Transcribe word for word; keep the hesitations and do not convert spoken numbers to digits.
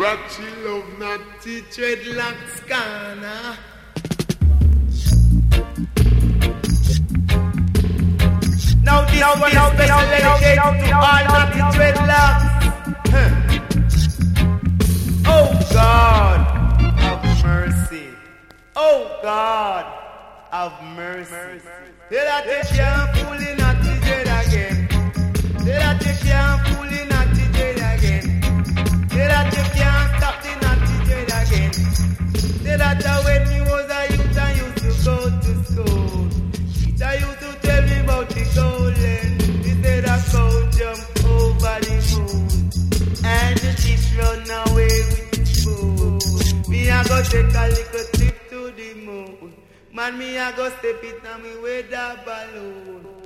Rock she love naughty dreadlocks corner. Now this now, one now, is special dedicated to all naughty dreadlocks. Huh. Oh God, have mercy. Oh God, have mercy. mercy. Say that you can't fool in naughty dread again. Say that you can't fool in naughty dread again. Say that you can't stop the naughty dread again. Say that when you was a youth I used to go to school. Teacher used to tell me about the golden. He said I go jump over the moon, and the fish run away with the spoon. Me I go take a little trip to the moon. Man me I go step it on me with a balloon.